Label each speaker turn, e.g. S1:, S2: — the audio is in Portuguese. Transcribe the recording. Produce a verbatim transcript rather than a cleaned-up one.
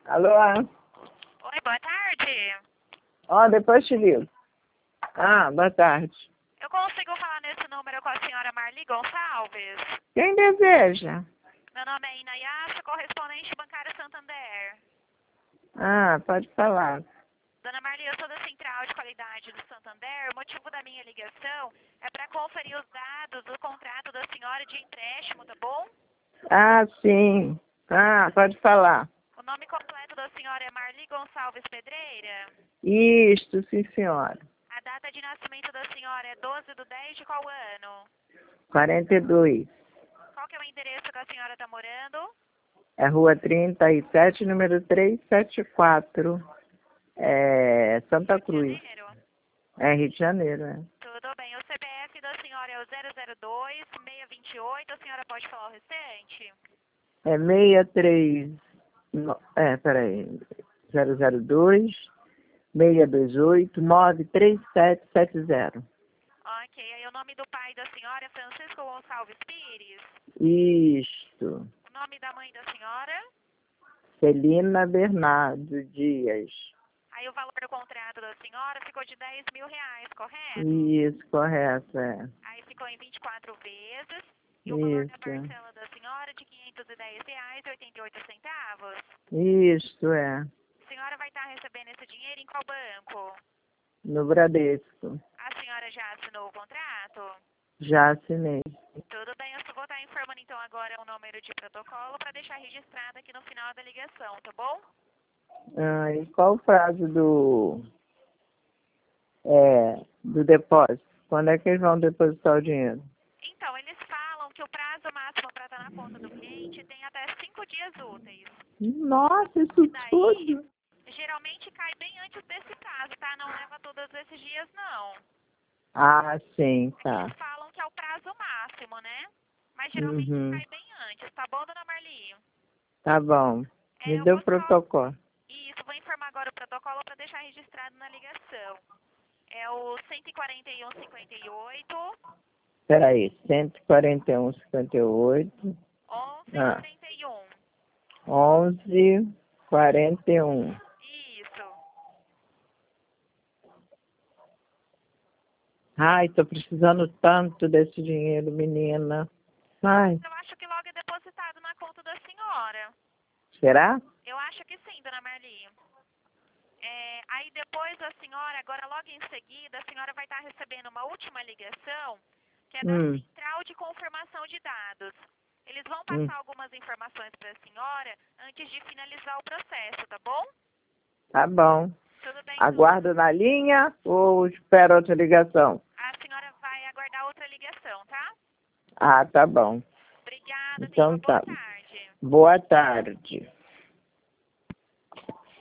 S1: Alô?
S2: Oi, boa tarde.
S1: Ó, depois te ligo. Ah, boa tarde.
S2: Eu consigo falar nesse número com a senhora Marli Gonçalves?
S1: Quem deseja?
S2: Meu nome é Inayasha, correspondente bancária Santander.
S1: Ah, pode falar.
S2: Dona Marli, eu sou da Central de Qualidade do Santander. O motivo da minha ligação é para conferir os dados do contrato da senhora de empréstimo, tá bom?
S1: Ah, sim. Ah, pode falar.
S2: O nome completo da senhora é Marli Gonçalves Pedreira.
S1: Isto, sim, senhora.
S2: A data de nascimento da senhora é doze de dez de qual ano?
S1: quarenta e dois.
S2: Qual que é o endereço que a senhora está morando?
S1: É Rua trinta e sete, número trezentos e setenta e quatro. É Santa Cruz.
S2: Janeiro?
S1: É Rio de Janeiro, né?
S2: Tudo bem. O C P F da senhora é o zero zero dois, seiscentos e vinte e oito. A senhora pode falar o restante?
S1: É sessenta e três. no- É, peraí. zero zero dois, seiscentos e vinte e oito, nove três sete sete zero.
S2: Ok. Aí o nome do pai da senhora é Francisco Gonçalves Pires.
S1: Isto.
S2: O nome da mãe da senhora?
S1: Celina Bernardo Dias.
S2: Aí o valor do contrato da senhora ficou de dez mil reais, correto?
S1: Isso, correto, é.
S2: Aí ficou em vinte e quatro vezes. E o valor da
S1: Isso,
S2: parcela da senhora de quinhentos e dez reais e oitenta e oito centavos.
S1: isto é.
S2: A senhora vai estar recebendo esse dinheiro em qual banco?
S1: No Bradesco.
S2: A senhora já assinou o contrato?
S1: Já assinei.
S2: Tudo bem, eu só vou estar informando então agora o número de protocolo para deixar registrado aqui no final da ligação, tá bom?
S1: Ah, e qual o prazo do, é, do depósito? Quando é que eles vão depositar o dinheiro?
S2: Então, eles falam que o prazo máximo para estar na conta do cliente tem até cinco dias úteis.
S1: Nossa, isso
S2: E daí,
S1: tudo?
S2: geralmente cai bem antes desse prazo, tá? Não leva todos esses dias, não.
S1: Ah, sim,
S2: É que
S1: tá.
S2: eles falam que é o prazo máximo, né? Mas geralmente
S1: Uhum.
S2: cai bem antes, tá bom, dona Marli?
S1: Tá bom.
S2: É,
S1: Me
S2: eu
S1: deu o
S2: vou só...
S1: protocolo.
S2: Isso, vou informar agora o protocolo para deixar registrado na ligação. É o cento e quarenta e um, cinquenta e oito,
S1: Peraí, cento e quarenta e um, cinquenta e oito.
S2: onze,
S1: Ah,
S2: quarenta e um.
S1: onze, quarenta e um.
S2: Isso.
S1: Ai, tô precisando tanto desse dinheiro, menina. Ai,
S2: Eu acho que logo é depositado na conta da senhora.
S1: será?
S2: Eu acho que sim, dona Marli. É, aí depois a senhora, agora logo em seguida, a senhora vai estar recebendo uma última ligação, que é da
S1: Hum,
S2: Central de Confirmação de Dados. Eles vão
S1: hum,
S2: passar algumas informações para a senhora antes de finalizar o processo, tá bom?
S1: tá bom.
S2: Tudo bem, então.
S1: Aguardo na linha ou espero outra ligação?
S2: A senhora vai aguardar outra ligação, tá?
S1: Ah, tá bom.
S2: Obrigada, tenha uma
S1: Então
S2: boa
S1: tá.
S2: tarde.
S1: Boa tarde.